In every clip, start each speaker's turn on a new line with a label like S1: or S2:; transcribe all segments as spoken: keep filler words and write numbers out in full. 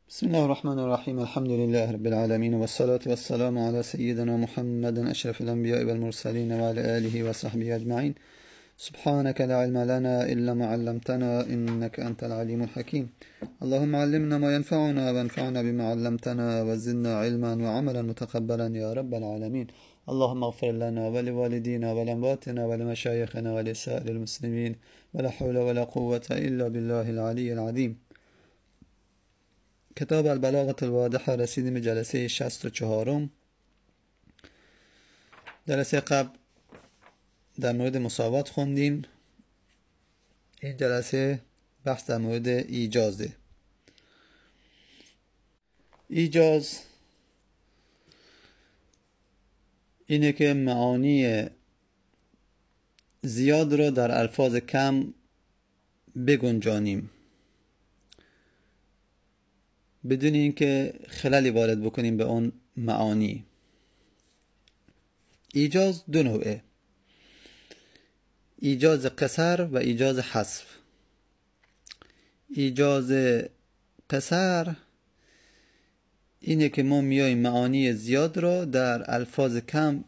S1: بسم الله الرحمن الرحيم. الحمد لله رب العالمين، والصلاة والسلام على سيدنا محمد أشرف الأنبياء والمرسلين وعلى آله وصحبه أجمعين. سبحانك لا علم لنا إلا ما علمتنا إنك أنت العليم الحكيم. اللهم علمنا ما ينفعنا وانفعنا بما علمتنا وزدنا علما وعملا متقبلا يا رب العالمين. اللهم اغفر لنا ولوالدينا ولأمواتنا ولمشايخنا ولسائر المسلمين، ولا حول ولا قوة إلا بالله العلي العظيم. کتاب البلاغة الواضحه رسیدیم به جلسه شصت و چهارم. جلسه قبل در مورد مساوات خوندیم. این جلسه بحث در مورد ایجازه. ایجاز اینه که معانی زیاد رو در الفاظ کم بگنجانیم بدون اینکه خللی وارد بکنیم به اون معانی. ایجاز دو نوعه: ایجاز قصر و ایجاز حذف. ایجاز قصر اینه که ما میایم معانی زیاد را در الفاظ کم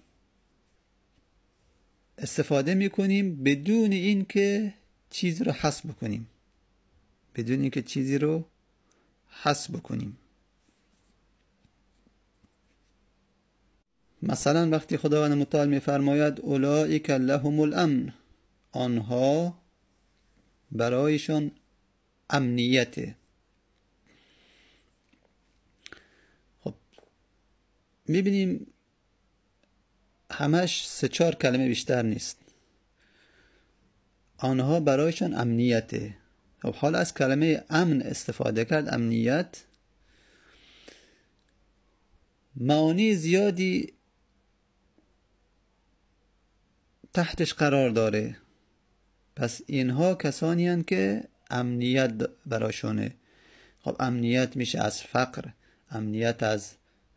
S1: استفاده میکنیم بدون اینکه چیزی رو حذف بکنیم بدون اینکه چیزی رو حذف بکنیم. مثلا وقتی خداوند متعال میفرماید اولئک لهم الامن، آنها برایشان امنیته. خب میبینیم همش سه چهار کلمه بیشتر نیست. آنها برایشان امنیته. خب حالا از کلمه امن استفاده کرد، امنیت. معانی زیادی تحتش قرار داره. پس اینها کسانی هستند که امنیت براشونه. خب امنیت میشه از فقر، امنیت از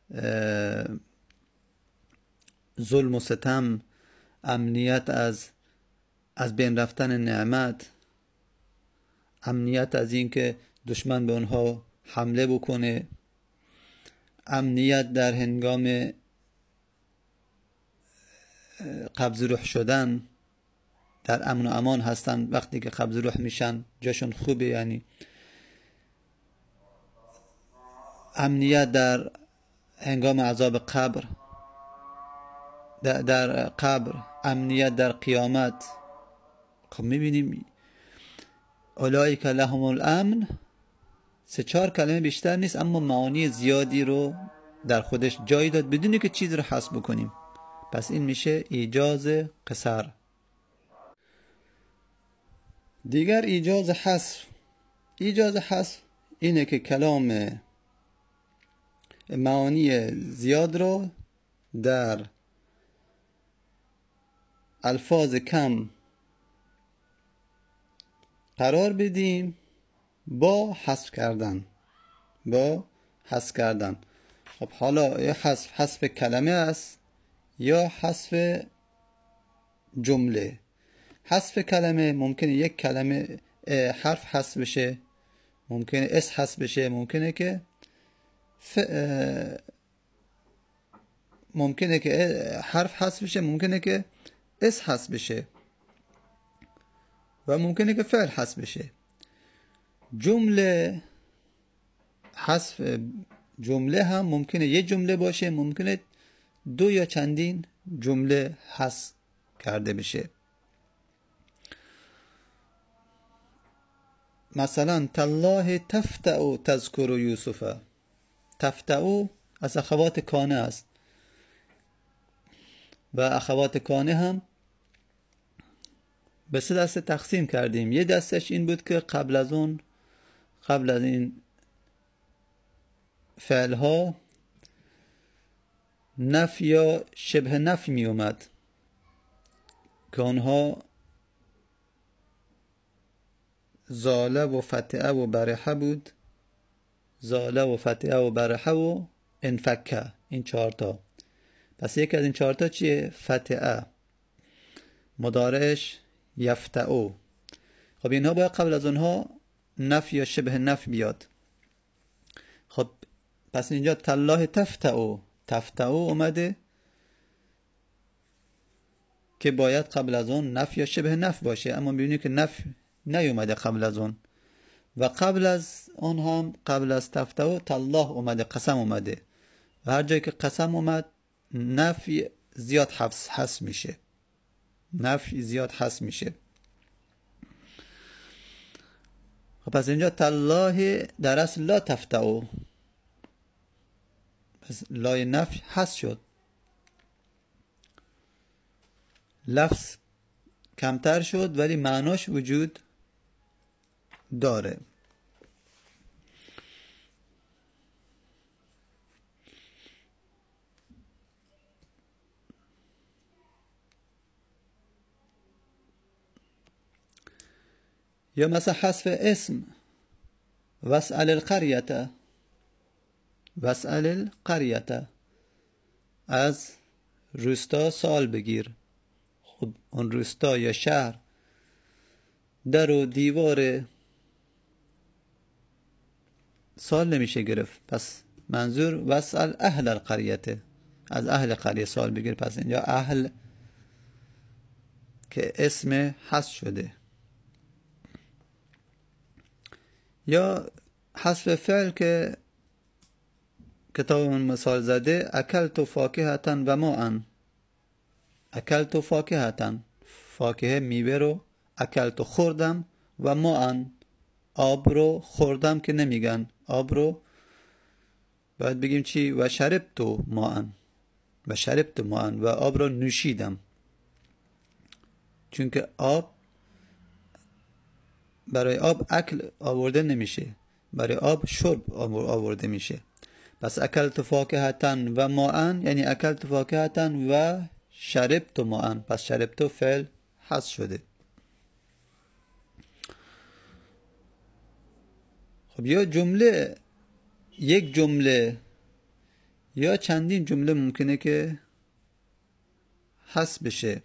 S1: ظلم و ستم، امنیت از از بین رفتن نعمت، امنیت از این که دشمن به اونها حمله بکنه، امنیت در هنگام قبض روح شدن، در امن و امان هستن وقتی که قبض روح میشن جاشون خوبه. یعنی امنیت در هنگام عذاب قبر، در, در قبر، امنیت در قیامت. خب میبینیم اولئک لهم الامن سه چهار کلمه بیشتر نیست، اما معانی زیادی رو در خودش جای داد بدون که چیز رو حذف بکنیم. پس این میشه ایجاز قصر. دیگر ایجاز حذف. ایجاز حذف اینه که کلام معانی زیاد رو در الفاظ کم قرار بدیم با حذف کردن با حذف کردن. خب حالا یا حذف حذف کلمه است یا حذف جمله. حذف کلمه ممکنه یک کلمه حرف حذف بشه، ممکنه اس حذف بشه، ممکنه که ف... ممکنه که حرف حذف بشه، ممکنه که اس حذف بشه و ممکنه که فعل حذف بشه. جمله حذف جمله هم ممکنه یه جمله باشه، ممکنه دو یا چندین جمله حذف کرده بشه. مثلا تالله تفتأ تذکر یوسف. تفتأ از اخوات کانه است و اخوات کانه هم به سه دسته تقسیم کردیم. یه دستش این بود که قبل از اون قبل از این فعلها نفی یا شبه نفی می اومد که آنها زاله و فتعه و برحه بود. زاله و فتعه و برحه و انفکه، این چهارتا. پس یک از این چهارتا چیه؟ فتعه. مضارعش یفتعو. خب اینها باید قبل از اونها نفی یا شبه نفی بیاد. خب پس اینجا تالله تفتعو تفتعو اومده که باید قبل از اون نفی یا شبه نفی باشه، اما میبینی که نفی نیومده قبل از اون. و قبل از اون هم قبل از تفتعو تالله اومده، قسم اومده، و هر جایی که قسم اومد نفی زیاد حفظ حس میشه، نفی زیاد حس میشه. خب پس اینجا تالله در اصل لا تفتعو، پس لای نفی حس شد، لفظ کمتر شد ولی معناش وجود داره. یا مثلا حذف اسم واسأل القریة، واسأل القریة، از روستا سال بگیر. خب اون روستا یا شهر در و دیوار سال نمیشه گرفت، پس منظور واسأل اهل القریة، از اهل قریه سال بگیر. پس اینجا اهل که اسم حذف شده. یا حذف فعل که کتابمون مثال زده، اکلت فاکهتا و ماء، اکلت فاکهتا، فاکهه میوه رو، اکلت خوردم، و ماء آب رو، خوردم که نمیگن، آب رو باید بگیم چی؟ و شربت ماء، و شربت ماء، و آب رو نوشیدم، چون که آب برای آب اکل آورده نمیشه، برای آب شرب آورده میشه. پس اکلت فاکهتا و ماء یعنی اکلت فاکهتا و شربت ماء، پس شربت فعل حذف شده. خب یا جمله، یک جمله یا چندین جمله ممکنه که حذف بشه.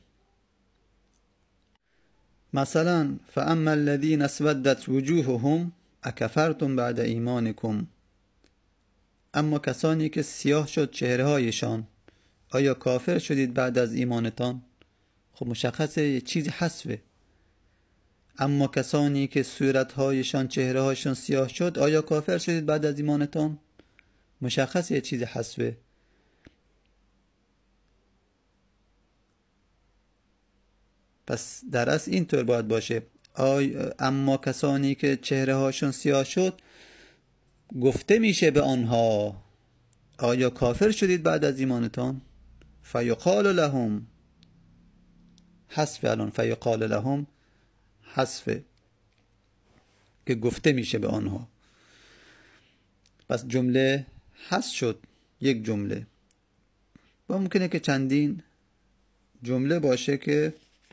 S1: مثلا فاما الذين اسودت وجوههم اکفرتم بعد ایمانکم، اما کسانی که سیاه شد چهره هایشان آیا کافر شدید بعد از ایمانتان؟ خب مشخصه یه چیزی حذفه. اما کسانی که صورت هایشان چهره هایشان سیاه شد آیا کافر شدید بعد از ایمانتان؟ مشخصه یه چیزی حذفه. پس در اصل اینطور باید باشه، آی اما کسانی که چهره هاشون سیاه شد گفته میشه به آنها آیا کافر شدید بعد از ایمانتان؟ فیقال لهم، حذف الان، فیقال لهم حذف که گفته میشه به آنها. پس جمله حذف شد، یک جمله، و ممکنه که چندین جمله باشه که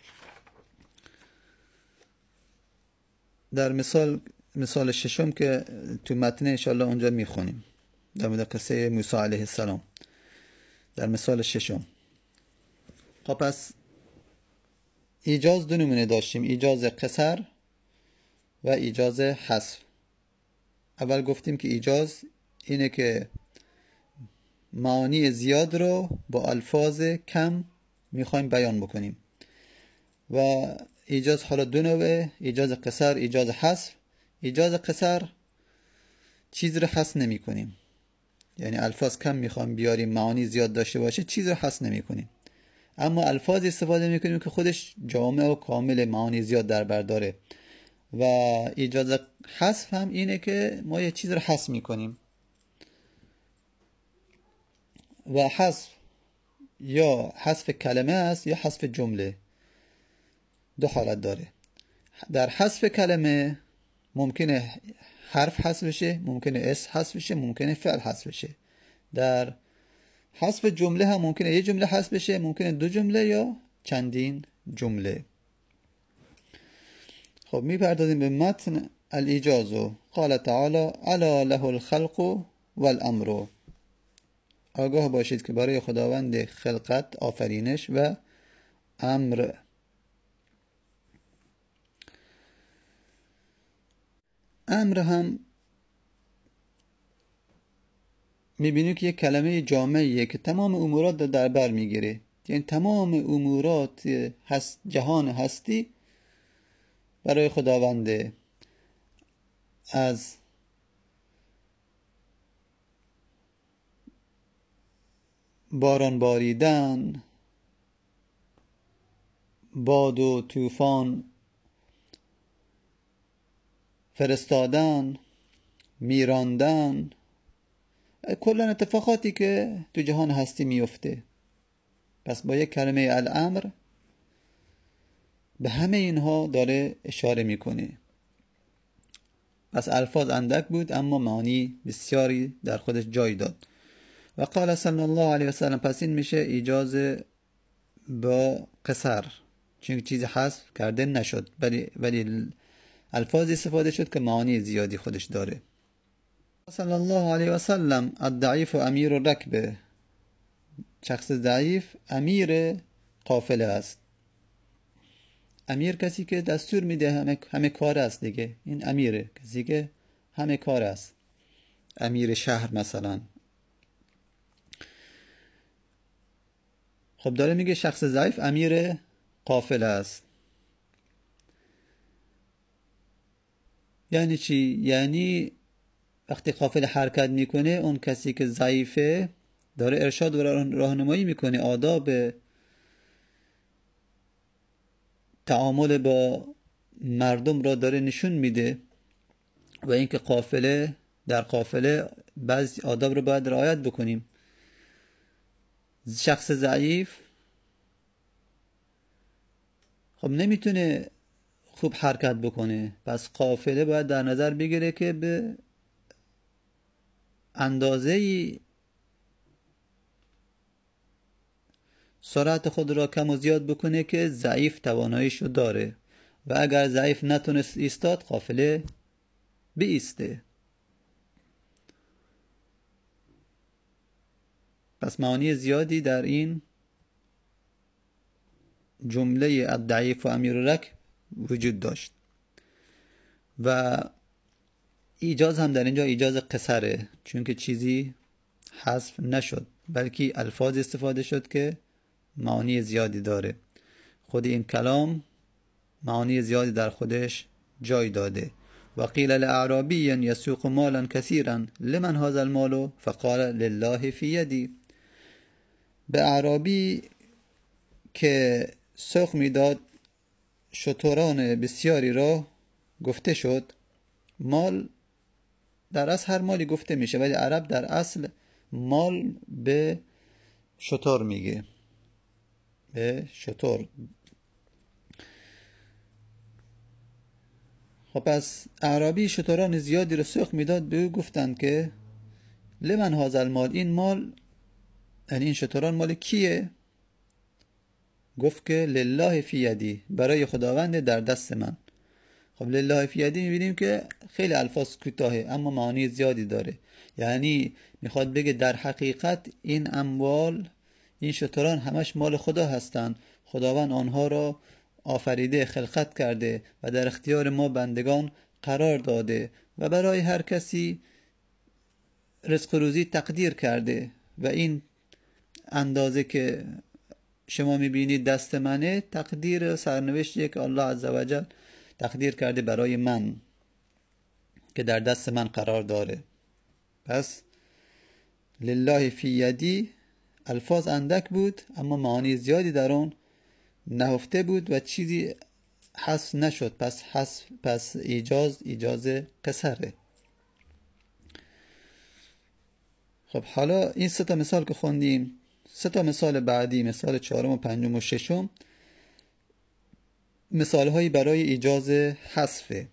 S1: در مثال مثال ششم که تو متن انشاءالله اونجا میخونیم در مورد قصه موسی علیه السلام، در مثال ششم. خب پس ایجاز دو نمونه داشتیم، ایجاز قصر و ایجاز حذف. اول گفتیم که ایجاز اینه که معانی زیاد رو با الفاظ کم میخوایم بیان بکنیم، و ایجاز حالا دو نوعه، ایجاز قصر، ایجاز حذف. ایجاز قصر چیز رو حذف نمی کنیم، یعنی الفاظ کم میخوایم بیاریم معانی زیاد داشته باشه، چیز رو حذف نمی کنیم، اما الفاظ استفاده میکنیم که خودش جامع و کامل معانی زیاد در بر داره. و ایجاز حذف هم اینه که ما یه چیز رو حذف میکنیم. و حذف یا حذف کلمه است یا حذف جمله، دو حالت داره. در حذف کلمه ممکنه حرف حذف بشه، ممکنه اسم حذف بشه، ممکنه فعل حذف بشه. در حذف جمله هم ممکنه یه جمله حذف بشه، ممکنه دو جمله یا چندین جمله. خب میپردازیم به متن الایجاز. قال تعالی الا له الخلق والامر، آگاه باشید که برای خداوند خلقت، آفرینش و امر. امر هم میبینیم که یک کلمه جامعیه که تمام امورات رو در بر میگیره. یعنی تمام امورات هست جهان هستی برای خداونده، از باران باریدن، باد و طوفان فرستادن، میراندن، کلا اتفاقاتی که تو جهان هستی میفته. پس با یک کلمه الامر به همه اینها داره اشاره میکنه. پس الفاظ اندک بود اما معانی بسیاری در خودش جای داد. و قال صلی الله علیه و سلم، پس این میشه ایجاز با قصر، چون چیزی حذف کرده نشد، ولی ولی الفاظ استفاده شد که معانی زیادی خودش داره. صلی الله علیه و سلم الضعیف امیر الرکبه، شخص ضعیف امیر قافله است. امیر کسی که دستور میده، همه, همه کار است دیگه. این امیره، کسی که همه کار است. امیر شهر مثلا. خب داره میگه شخص ضعیف امیر قافله است. یعنی چی؟ یعنی وقتی قافله حرکت میکنه، اون کسی که ضعیفه داره ارشاد و راهنمایی میکنه، آداب تعامل با مردم را داره نشون میده، و اینکه قافله در قافله بعضی آداب رو باید رعایت بکنیم. شخص ضعیف خب نمیتونه خوب حرکت بکنه، پس قافله باید در نظر بگیره که به اندازه‌ای سرعت خود را کم و زیاد بکنه که ضعیف تواناییشو داره، و اگر ضعیف نتونست ایستاد، قافله بیسته. پس معانی زیادی در این جمله الضعیف و امیر الرکب وجود داشت. و ایجاز هم در اینجا ایجاز قصره، چون که چیزی حذف نشد، بلکه الفاظ استفاده شد که معانی زیادی داره. خود این کلام معانی زیادی در خودش جای داده. و قیل لأعرابی یسوق مالا کثیرا لمن هذا المال فقال لله فی یدی. به اعرابی که سوق میداد شتران بسیاری را گفته شد. مال در اصل هر مالی گفته میشه، ولی عرب در اصل مال به شتر میگه، به شتر. خب پس اعرابی شتران زیادی رو سوق میداد، به او گفتند که لمن هذا المال، این مال یعنی این شتران مال کیه؟ گفت که لله فی یدی، برای خداوند در دست من. خب لله فی یدی میبینیم که خیلی الفاظ کوتاهه اما معانی زیادی داره. یعنی میخواد بگه در حقیقت این اموال، این شتران همش مال خدا هستند. خداوند آنها را آفریده، خلقت کرده و در اختیار ما بندگان قرار داده و برای هر کسی رزق و روزی تقدیر کرده، و این اندازه که شما میبینید دست منه تقدیر سرنوشتیه که الله عزوجل تقدیر کرده برای من که در دست من قرار داره. پس لله فی یدی الفاظ اندک بود اما معانی زیادی در اون نهفته بود و چیزی حذف نشد. پس حذف پس ایجاز ایجاز قصره. خب حالا این سه تا مثال که خوندیم، سه تا مثال بعدی، مثال چهارم و پنجم و ششم، مثال هایی برای ایجاز حذف.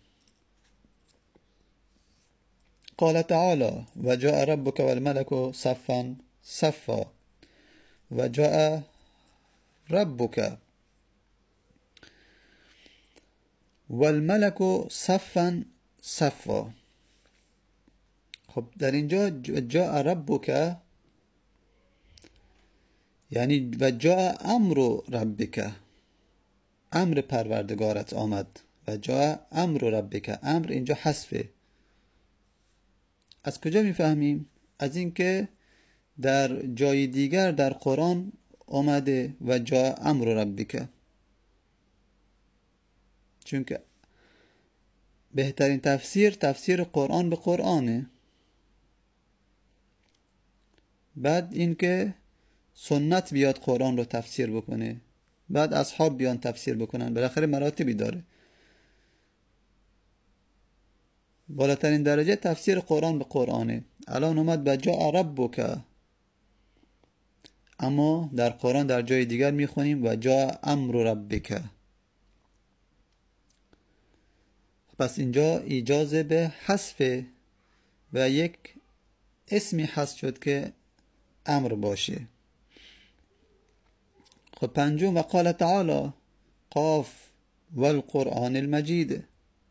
S1: قال تعالی و جاء ربک والملک صفا صفا، و جاء ربک والملک صفا صفا. خب در اینجا جاء ربک یعنی و جاء امر ربک، امر پروردگارت آمد. و جاء امر ربک، امر اینجا حذفه. از کجا میفهمیم؟ از اینکه در جای دیگر در قرآن آمده و جا امر ربک، چون که بهترین تفسیر تفسیر قرآن به قرآنه. بعد اینکه سنت بیاد قرآن رو تفسیر بکنه، بعد اصحاب بیان تفسیر بکنن، بالاخره مراتبی داره. بالاترین درجه تفسیر قرآن به قرآنه. الان اومد به جا ربک، اما در قرآن در جای دیگر میخونیم و جا امر ربک. پس اینجا اجازه به حذف و یک اسمی حذف شد که امر باشه. خب پنجم و قال تعالی قاف والقرآن المجید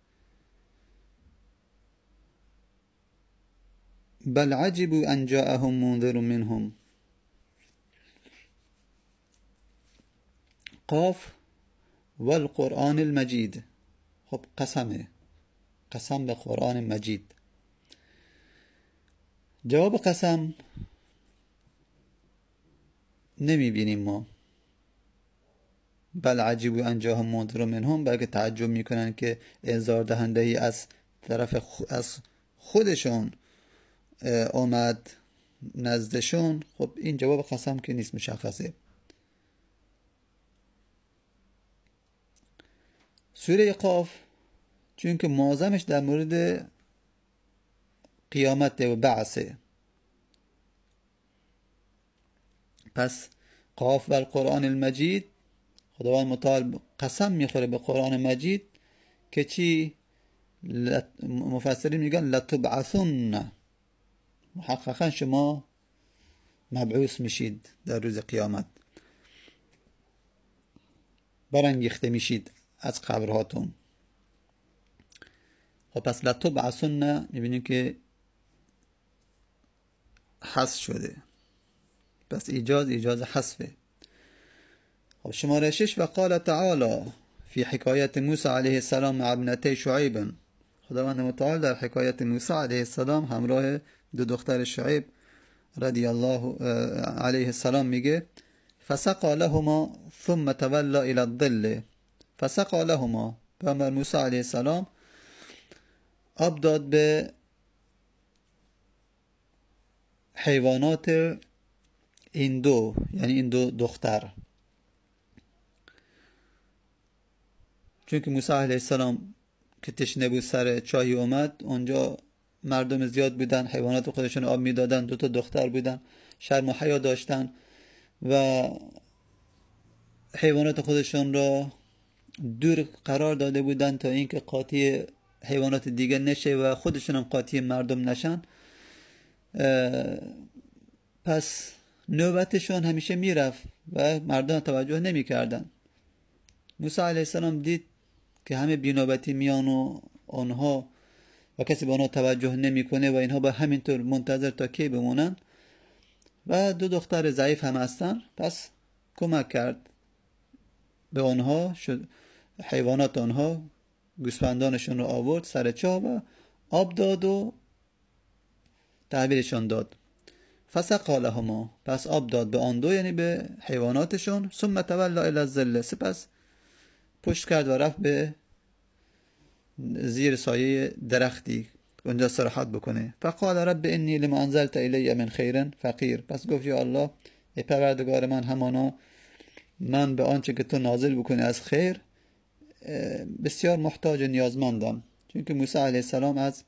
S1: بل عجبوا ان جاءهم منذر منهم. قاف والقرآن المجید، خب قسمه، قسم به قرآن مجید. جواب قسم نمی بینیم ما. بل عجبوا ان جاءهم منذر منهم، بلکه تعجب میکنن که انذار دهنده ای از طرف خ... از خودشون اومد نزدشون. خب این جواب قسم که نیست، مشخصه. سوره قاف چون که معظمش در مورد قیامت و بعثه، پس قاف و القرآن المجید، خداوند متعال قسم میخوره به قرآن مجید که چی؟ مفسرین میگن لتبعثن، محققا شما مبعوث میشید در روز قیامت، برانگیخته میشید از قبرهاتون. خب پس لتبعثن میبینیم که حذف شده، پس ایجاز ایجاز حذفه. خب شماره شش و قال تعالی فی حکایت موسی علیه السلام مع ابنتی شعیب. خداوند متعال در حکایت موسی علیه السلام همراه دو دختر شعیب رضی الله علیه السلام میگه فسقا لهما ثم تولى الى الظل. فسقا لهما، پیامبر موسی علیه السلام آب داد به حیوانات این دو، یعنی این دو دختر، چون که موسی علیه السلام که تشنه بود سر چاهی اومد، اونجا مردم زیاد بودن، حیوانات خودشون آب میدادن، دو تا دختر بودن، شرم و حیا داشتن و حیوانات خودشون را دور قرار داده بودن تا اینکه قاطی حیوانات دیگه نشه و خودشون هم قاطی مردم نشن. پس نوبتشون همیشه میرفت و مردم توجه نمی کردن. موسی علیه السلام دید که همه بینوبتی میان و آنها و کسی به آنها توجه نمیکنه و اینها با همینطور منتظر تا کی بمونن و دو دختر ضعیف هم هستن. پس کمک کرد به آنها، شد حیوانات آنها گوسفندانشون رو آورد سر چاه و آب داد و تحویلشان داد. فسقا لهما، پس آب داد به آن دو، یعنی به حیواناتشون. ثم تولی الی الظل، سپس پشت کرد و رفت به زیر سایه درختی اونجا استراحت بکنه. فقال رب انی لما انزلت الی من خیر فقیر، پس گفت یا الله ای پروردگار من، همانا من به آنچه که تو نازل بکنی از خیر بسیار محتاج و نیازمندم. چون که موسی علیه السلام از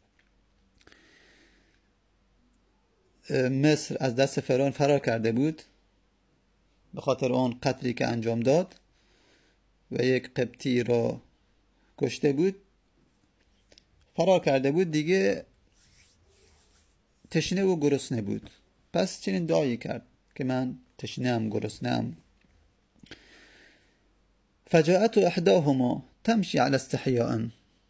S1: مصر از دست فرعون فرار کرده بود به خاطر اون قتلی که انجام داد و یک قبطی را کشته بود. فرار کرده بود، دیگه تشنه و گرسنه بود. پس چنین دعایی کرد که من تشنه ام، گرسنه ام. فجاءت احداهما تمشی علی استحیاء.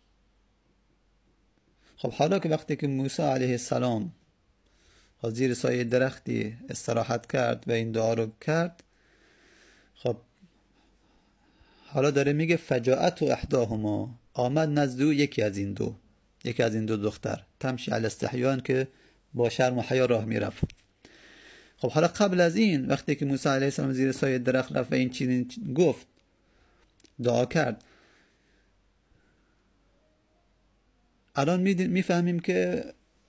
S1: خب حالا که وقتی که موسی علیه السلام زیر سایه درختی استراحت کرد و این دعا رو کرد، خب حالا داره میگه فجاءت احداهما، آمد نزد او یکی از این دو، یکی از این دو دختر، تمشی علی استحیاء که با شرم و حیا راه میرفت. خب حالا قبل از این وقتی که موسی علیه السلام زیر سایه درخت رفت و این چیزی گفت، دعا کرد، الان میفهمیم که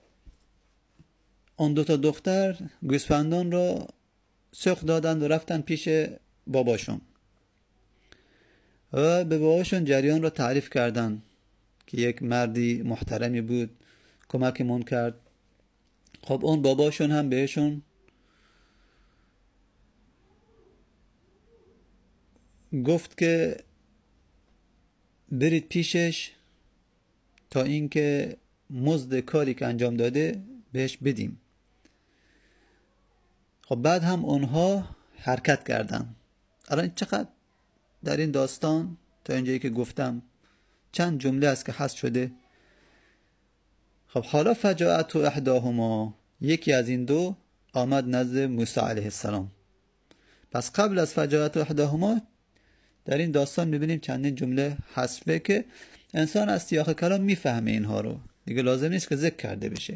S1: اون دو تا دختر گوسفندان را سوق دادن و رفتن پیش باباشون و به باباشون جریان را تعریف کردن که یک مردی محترمی بود، کمکمون کرد. خب اون باباشون هم بهشون گفت که برید پیشش تا اینکه مزد کاری که انجام داده بهش بدیم. خب بعد هم اونها حرکت کردن. الان چقدر در این داستان تا اینجایی که گفتم چند جمله است که حذف شده. خب حالا فجاءت احداهما، یکی از این دو آمد نزد موسی علیه السلام. پس قبل از فجاءت احداهما در این داستان میبینیم چندین جمله حذفه که انسان از سیاق کلام میفهمه اینها رو، دیگه لازم نیست که ذکر کرده بشه.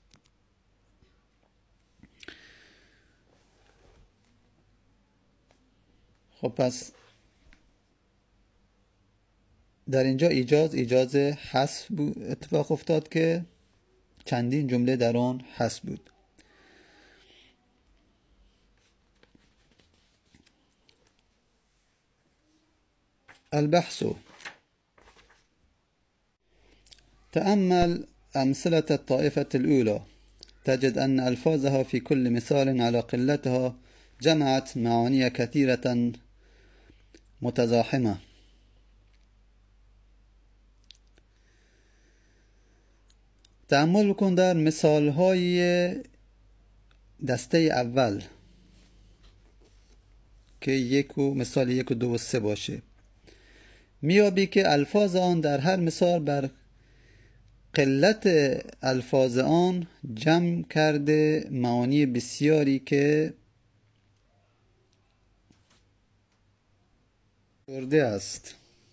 S1: خب پس در اینجا ایجاز ایجاز حذف اتفاق افتاد که چندین جمله در آن حذف بود. البحث. تأمل أمثلة الطائفة الأولى تجد أن ألفاظها في كل مثال على قلتها جمعت معاني كثيرة متزاحمة. تأمل کن در مثال های دسته اول که یک و مثال یک و دو و سه باشه، میابی که الفاظ آن در هر مثال بر قلت الفاظ آن جمع کرده معانی بسیاری که برده است.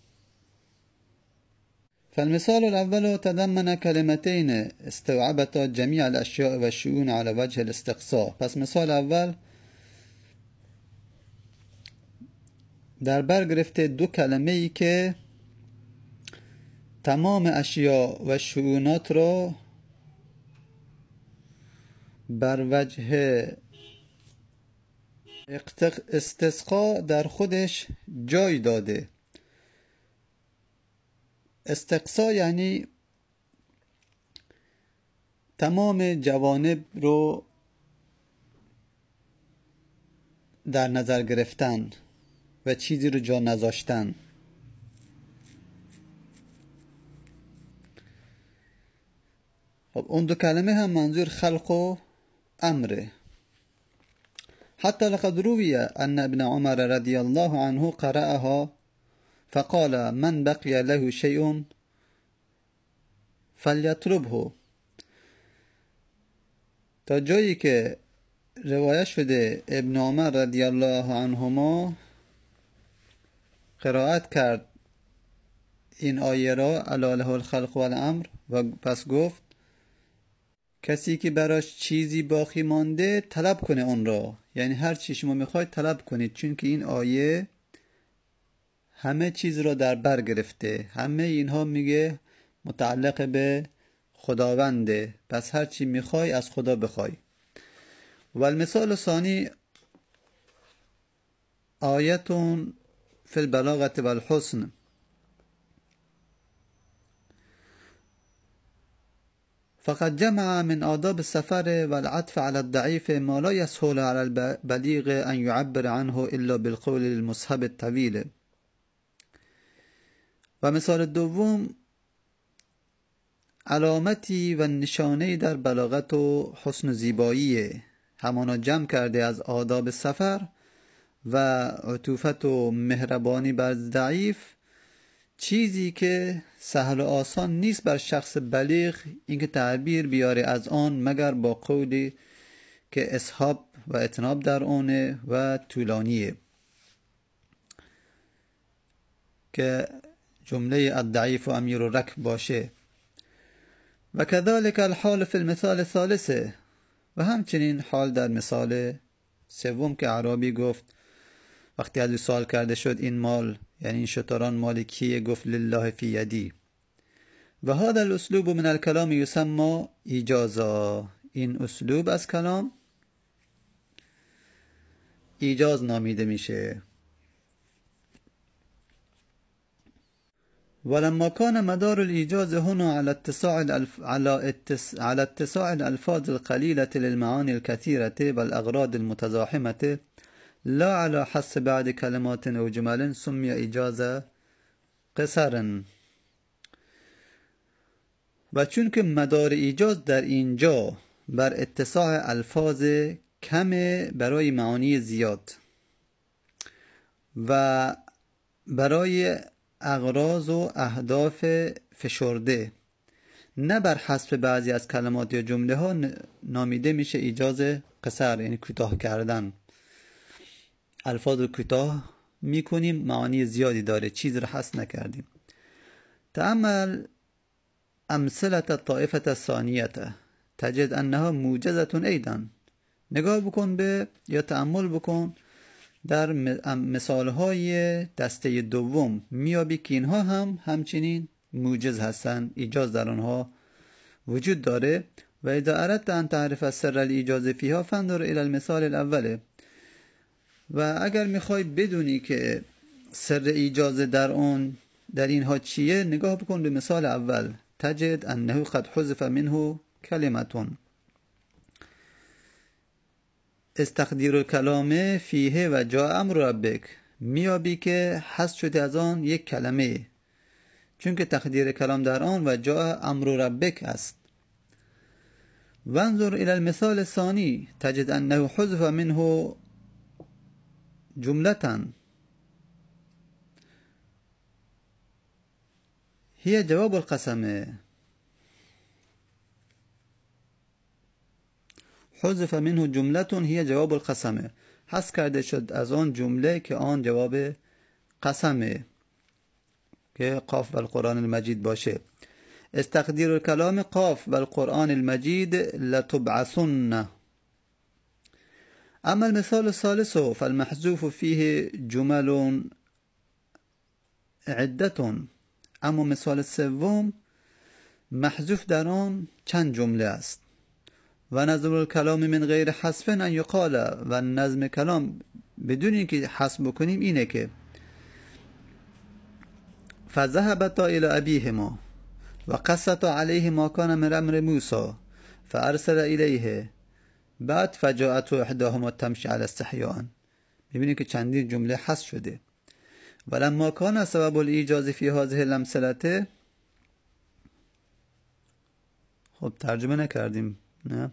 S1: فالمثال الأول تضمن كلمتين استوعبتا جميع الأشياء والشؤون على وجه الاستقصاء. پس مثال اول در بر گرفته دو کلمه ای که تمام اشیاء و شؤونات را بر وجه استسقا در خودش جای داده. استقصا یعنی تمام جوانب رو در نظر گرفتن و چیزی رو جا نذاشتن. خب اون دو کلمه هم منظور خلق و امره. حتى لقد روي أن ابن عمر رضي الله عنه قرأها فقال من بقي له شيء فليطلبه. تا جایی که روایت شده ابن عمر رضی الله عنهما قرائت کرد این آیه را الا له الخلق والامر و پس گفت کسی که براش چیزی باقی مانده طلب کنه اون را، یعنی هر چی شما میخواید طلب کنید، چون که این آیه همه چیز را در بر گرفته، همه اینها میگه متعلق به خداونده، پس هر چی میخوای از خدا بخوای. و المثال ثانی آیتون فی البلاغة والحسن. فقد جمع من آداب السفر والعطف على الضعيف ما لا يسهل على البليغ أن يعبر عنه إلا بالقول المسهب الطويل. و مثال دوم علامتی و نشانه در بلاغت و حسن و زیبایی، همانا جمع کرده از آداب سفر و عطوفت و مهربانی بر ضعیف، چیزی که سهل و آسان نیست بر شخص بلیغ اینکه تعبیر بیاره از آن مگر با قولی که اسحاب و اتناب در آنه و طولانیه، که جمله الضعیف و امیر الرکب باشه. و كذلك الحال في المثال الثالث، و همچنین حال در مثال سوم که اعرابی گفت وقتی از او سوال کرده شد این مال یعنی این شتران مال کیه، گفت لله فی یدی. و هذا الاسلوب من الكلام یسمى ایجازا، این اسلوب از کلام ایجاز نامیده میشه. ولما كان مدار الإيجاز هنا على اتساع الألف على اتس على اتساع الألفاظ القليلة للمعاني الكثيرة والأغراض المتزاحمة لا على حس بعد كلمات أو جمل سمي إيجاز قصر. و چون که مدار ایجاز در اینجا بر اتساع الفاظ کم برای معانی زیاد و برای اغراض و اهداف فشرده، نه بر حذف بعضی از کلمات یا جمله ها، نامیده میشه ایجاز قصر، یعنی کوتاه کردن. الفاظ رو کوتاه میکنیم، معانی زیادی داره، چیز رو حذف نکردیم. تأمل امثله الطائفه الثانیه تجد انها موجزه ایضا. نگاه بکن به یا تأمل بکن در مثالهای دسته دوم، میابی که اینها هم همچنین موجز هستن، ایجاز در آنها وجود داره. و اذا اردت ان تعرف سر الایجاز فیها فانظر الى المثال الاول. و اگر میخوای بدونی که سر ایجاز در اون در اینها چیه، نگاه بکن به مثال اول. تجد انه قد حذف منه کلمتون استقدیر الکلام فیه و جاء امر ربک. میابی که حذف شده از آن یک کلمه، چون که تقدیر کلام در آن و جاء امر ربک است. وانظر الى المثال الثانی تجد انه حذف منه جملة هي جواب القسم. حذف منه جملة هي جواب القسم، حذف کرده شد از آن جمله که آن جواب قسمه که قاف و القرآن المجید باشه. استقدیر الکلام قاف و القرآن المجید لتبعثن. اما المثال الثالث فالمحذوف فيه جمل عدة. اما مثال سوم محذوف در آن چند جمله است. و نظم الکلام من غیر حذف ان یقال، و نظم کلام بدون اینکه حذف بکنیم اینه که فذهبتا الى ابیهما و قصتا علیه ما کان من امر موسی فارسل الیه بعد فجاءت احداهما تمشی علی استحیاء. میبینیم که چندین جمله حذف شده. ولما کان سبب الایجاز فی هذه الامثله، خب ترجمه نکردیم نه.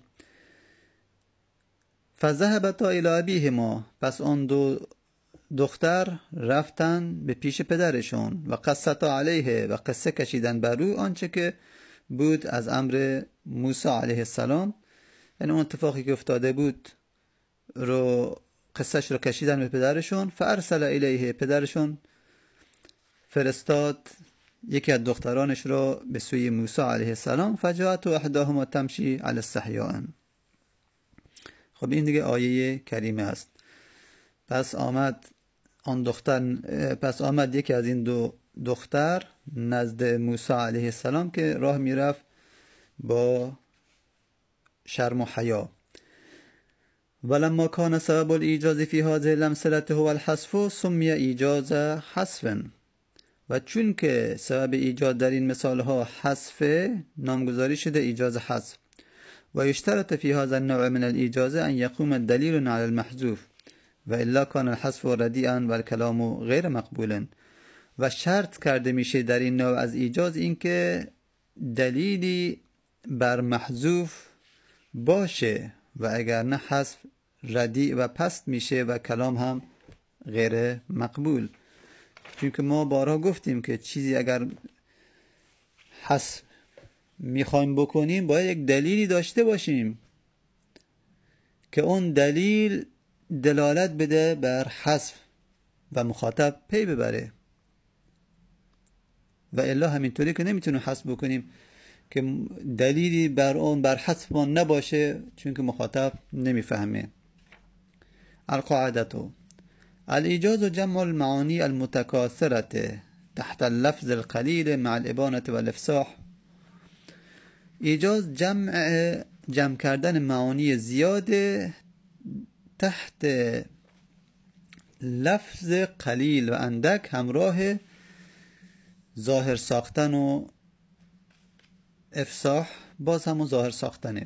S1: فذهبتا الی ابیهما، پس آن دو دختر رفتن به پیش پدرشون. و قصتا علیه، و قصه کشیدن بر او آنچه که بود از امر موسی علیه السلام، یعنی اون اتفاقی که افتاده بود رو قصهش رو کشیدن به پدرشون. فارسل الیه، پدرشون فرستاد یکی از دخترانش رو به سوی موسی علیه السلام. فجاءت احداهما تمشی علی استحیاء. خب این دیگه آیه کریمه است. پس آمد آن دختر پس آمد یکی از این دو دختر نزد موسی علیه السلام که راه میرفت با شرم و حیا. ولما كان سبب الایجاز فی هذه الامثله هو الحذف سمی ایجاز حذف. و چون که سبب ایجاد در این مثال ها حذف، نامگذاری شده ایجاز حذف. و یشترط فی هذا النوع من الایجاز ان یقوم دلیل علی المحذوف و الا کان الحذف ردیئا و الکلام غیر مقبولا. و شرط کرده میشه در این نوع از ایجاز این که دلیلی بر محذوف باشه و اگر نه حذف ردیع و پست میشه و کلام هم غیر مقبول. چون که ما بارها گفتیم که چیزی اگر حذف میخوایم بکنیم باید یک دلیلی داشته باشیم که اون دلیل دلالت بده بر حذف و مخاطب پی ببره. و الا همینطوری که نمیتونیم حذف بکنیم که دلیلی بر اون بر حذف اون نباشه، چون که مخاطب نمیفهمه. القاعدة الإيجاز جمع المعاني المتكاثرة تحت اللفظ القليل مع الإبانة والإفصاح. ایجاز جمع جمع کردن معانی زیاده تحت لفظ قلیل و اندک همراه ظاهر ساختن و افصاح، باز همون ظاهر ساختنه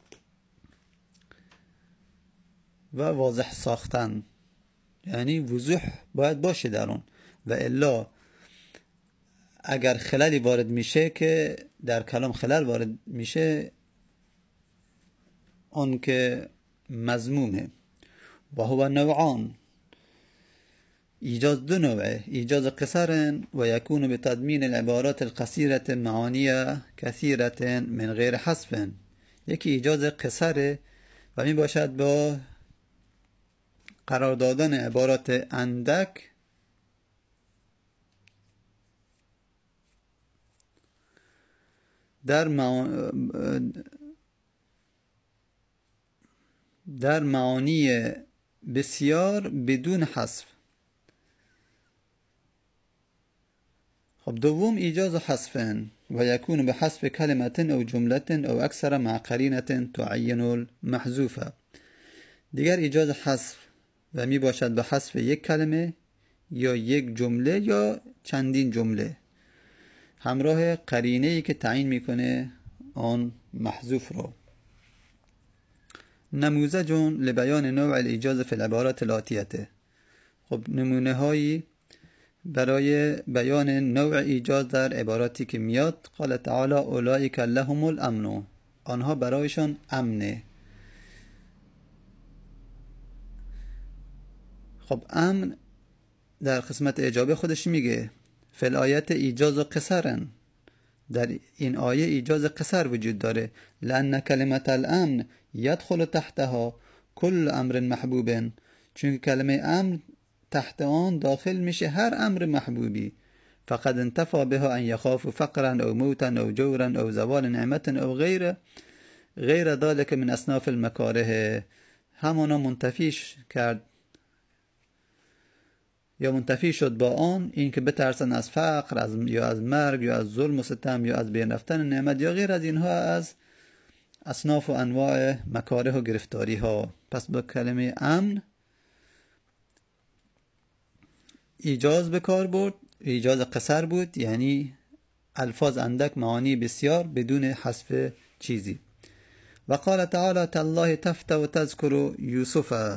S1: و واضح ساختن، یعنی وضوح باید باشه در اون، و الا اگر خلالی وارد میشه که در کلام خلال وارد میشه اون که مذمومه. و هو نوعان، ایجاز دو نوعه، ایجاز قصر و یکون بتضمین العبارات القصیرة معانی کثیرة من غیر حذف. یکی ایجاز قصره و می باشد با قرار دادن عبارات اندک در در معانی بسیار بدون حذف. خب دوم ایجاز حذف و یکون به حذف کلمة او جملة او اکثر مع قرینة تعین المحذوفه. دیگر ایجاز حذف و می باشد به حذف یک کلمه یا یک جمله یا چندین جمله همراه قرینه ای که تعیین میکنه آن محذوف رو. نموذج لبیان نوع الایجاز فی العبارات الاتیه. خب نمونه هایی برای بیان نوع ایجاز در عباراتی که میاد. قال تعالی اولئک لهم الامن، آنها برایشان امنه. خب امن در قسمت اجابه خودش میگه فی الآیت ایجاز و قصرن، در این آیه ایجاز قصر وجود داره. لأن کلمت الامن یدخل تحتها کل امر محبوب، چون کلمه امن تحت آن داخل میشه هر امر محبوبی. فقد انتفى بها ان يخاف فقرا او موتا او جورا او زوال نعمت او غیر غیر ذلك من اصناف المکاره. همانا منتفیش کرد یا منتفی شد با آن این که بترسن از فقر، از یا از مرگ یا از ظلم و ستم یا از بین رفتن نعمت یا غیر از اینها از اصناف و انواع مکاره و گرفتاری ها. پس با کلمه امن ایجاز به کار برد، ایجاز قصر بود، یعنی الفاظ اندک معانی بسیار بدون حذف چیزی. و قال تعالی تالله تفتأ و تذکر یوسف.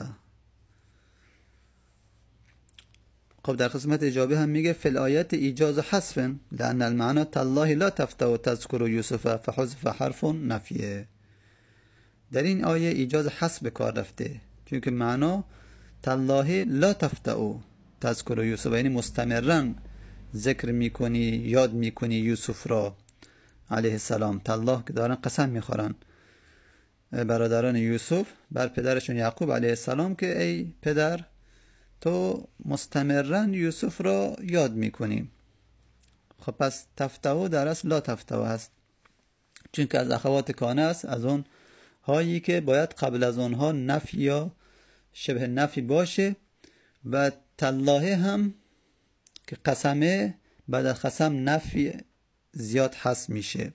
S1: خب در قسمت اجابه هم میگه فی الآیت ایجاز حذف لأن المعنى تالله لا تفتأ و تذکر یوسف فحذف حرف نفیه. در این آیه ایجاز حذف به کار رفته، چون که معنا تالله لا تفتأ تذکر یوسف، یعنی مستمرا ذکر میکنی، یاد میکنی یوسف را علیه السلام. تالله که دارن قسم میخورن برادران یوسف بر پدرشون یعقوب علیه السلام که ای پدر تو مستمرا یوسف را یاد میکنی. خب پس تفتو در اصل لا تفتو هست، چون که از اخوات کانه است، از اون هایی که باید قبل از اونها نفی یا شبه نفی باشه. و تالله هم که قسمه بعد از قسم نفی زیاد حس میشه.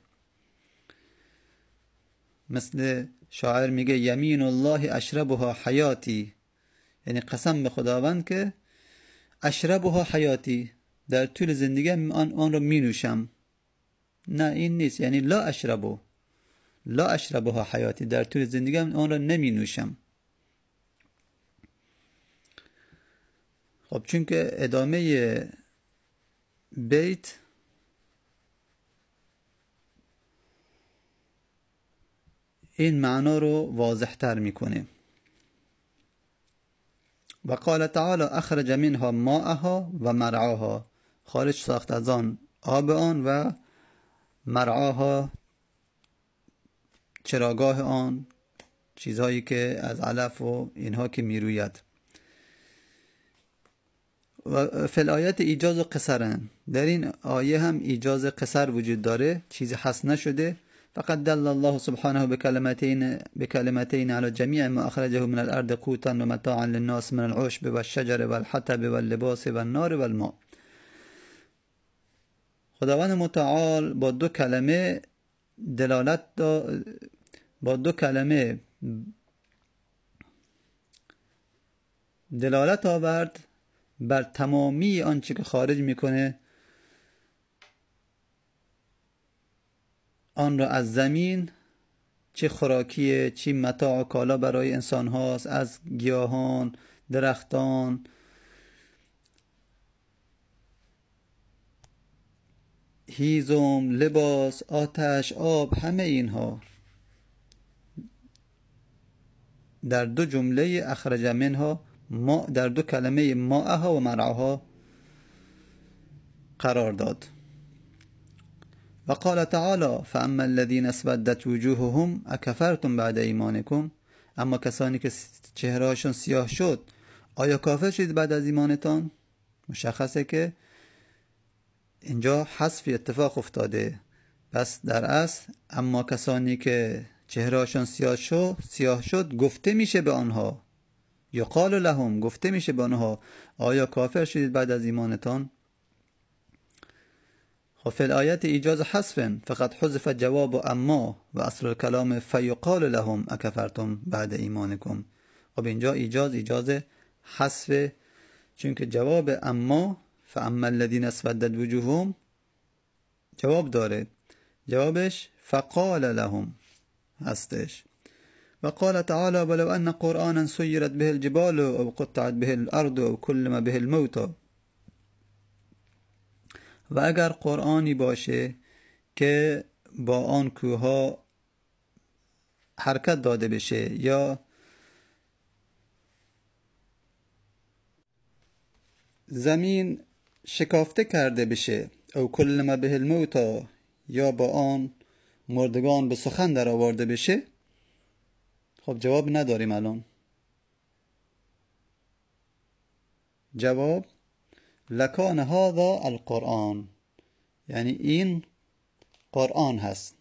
S1: مثل شاعر میگه یمین الله اشربها حیاتی، یعنی قسم به خداوند که اشربها حیاتی، در طول زندگی آن آن رو می نوشم. نه این نیست، یعنی لا اشربو لا اشربها حیاتی، در طول زندگی آن رو نمی نوشم. خب چون که ادامه بیت این معنا رو واضح تر میکنه. و قال تعالی اخرج منها ماءها و مرعاها، خارج ساخت از آن آب آن و مرعاها چراگاه آن، چیزهایی که از علف و اینها که میروید. و فی الآیت ایجاز و قصرن، در این آیه هم ایجاز قصر وجود داره، چیزی حس نشده. فقط دل الله سبحانه بکلمتین بکلمتین على جمیع ما اخرجه من الارض قوتا و متاعا للناس من العشب و الشجر و الحطب و اللباس و النار و الماء. خداوند متعال با دو کلمه دلالت دا با دو کلمه دلالت آورد بر تمامی آنچه که خارج میکنه آن را از زمین، چه خوراکیه چه متاع و کالا برای انسان هاست، از گیاهان، درختان، هیزم، لباس، آتش، آب، همه اینها در دو جمله اخرج منها ما، در دو کلمه ماءها و مرعاها قرار داد. و قال تعالی فاما الذين اسودت وجوههم اکفرتم بعد ایمانکم، اما کسانی که چهرهاشون سیاه شد آیا کافر شدید بعد از ایمانتان؟ مشخصه که اینجا حذف اتفاق افتاده، پس در اصل اما کسانی که چهرهاشون سیاه شد سیاه شد گفته میشه به آنها، یقال لهم، گفته میشه به آنها آیا کافر شدید بعد از ایمانتان؟ خب فی الآیت ایجاز حذف، فقط حذف جواب اما و اصل الکلام فیقال لهم اکفرتم بعد ایمانکم. خب اینجا ایجاز ایجاز حذف، چون که جواب اما فاما الذین اسودت وجوههم جواب داره، جوابش فقال لهم هستش. و قال تعالی ولو ان قرآنا سیرت به الجبال او قطعت به الارض او کلم به الموتى، و اگر قرآنی باشه که با آن کوها حرکت داده بشه یا زمین شکافته کرده بشه، او کلم به الموتى، یا با آن مردگان به سخن در آورده بشه. خب جواب نداریم الان. جواب لکان هذا القرآن، یعنی این قرآن هست.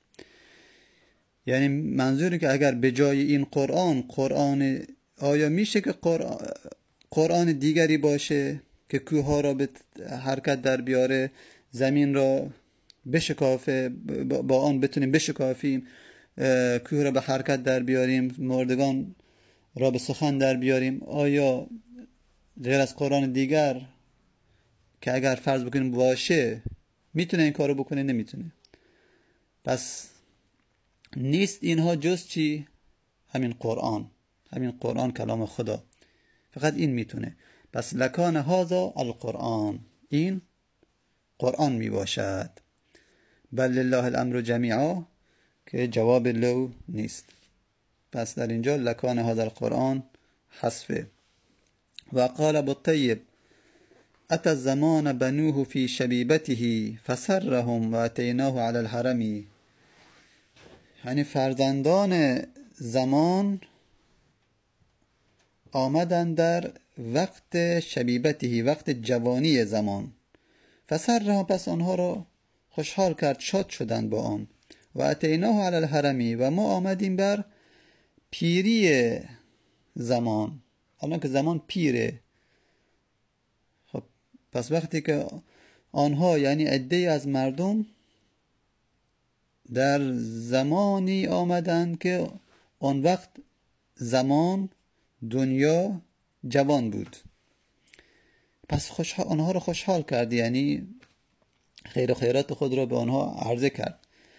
S1: یعنی منظوری که اگر به جای این قرآن قرآن، آیا میشه که قرآن, قرآن دیگری باشه که کوه را به حرکت در بیاره، زمین را بشکافه، با آن بتونیم بشکافیم، کوه را به حرکت در بیاریم، مردگان را به سخن در بیاریم؟ آیا غیر از قرآن دیگر که اگر فرض بکنیم باشه میتونه این کارو بکنه؟ نمیتونه. پس نیست اینها جز چی؟ همین قرآن، همین قرآن کلام خدا، فقط این میتونه. پس لکان هذا القرآن، این قرآن میباشد. بل لله الامر جمیعا که جواب لو نیست، پس در اینجا لکان هذا القرآن حذفه. و قال ابو الطیب اتى الزمان بنوه في شبیبته فسرهم و اتیناه علی الحرم، یعنی فرزندان زمان آمدن در وقت شبیبته، وقت جوانی زمان، فسرهم، پس آنها را خوشحال کرد، شاد شدند با آن. و اتیناه علی الحرم، و ما آمدیم بر پیری زمان، الان که زمان پیره. خب پس وقتی که آنها یعنی عده‌ای از مردم در زمانی آمدند که آن وقت زمان دنیا جوان بود، پس خوشحال، آنها را خوشحال کرد، یعنی خیر و خیرات خود را به آنها عرضه کرد.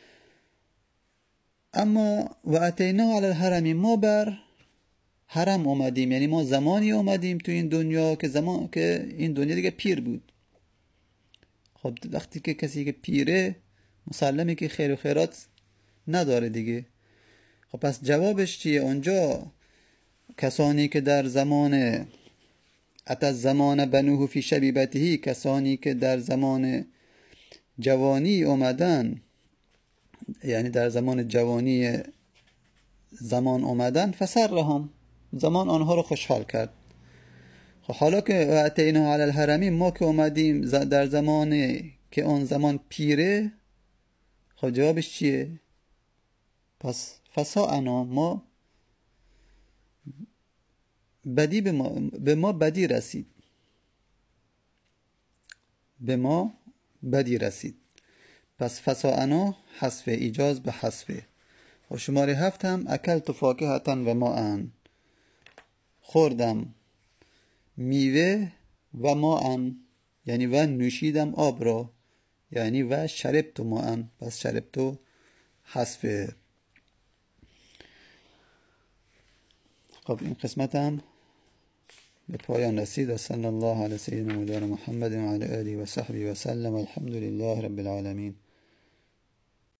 S1: اما و اتیناه علی الحرم، ما بر حرم اومدیم، یعنی ما زمانی اومدیم تو این دنیا که زمان که این دنیا دیگه پیر بود. خب وقتی که کسی که پیره مسلمه که خیر و خیرات نداره دیگه. خب پس جوابش چیه اونجا؟ کسانی که در زمان اتى الزمان بنوه فی شبیبته، کسانی که در زمان جوانی اومدن، یعنی در زمان جوانی زمان اومدن، فسرهم، زمان آنها رو خوشحال کرد. خب حالا که اتینا علی الحرمین، ما که اومدیم در زمانی که اون زمان پیره، خب جوابش چیه؟ پس فساءنا، ما بدی به ما, به ما بدی رسید، به ما بدی رسید. پس فساءنا حذف ایجاز به حذف. و شماره هفت هم اکلت فاکهة و ماء، خوردم میوه و ماء، یعنی و نوشیدم آب را، یعنی و شربت ماء، پس شربت حذف. خب این قسمت هم به پایان رسید. و صلی الله علی سیدنا مولانا محمد و علی آله و صحبه و سلم. الحمد لله رب العالمین.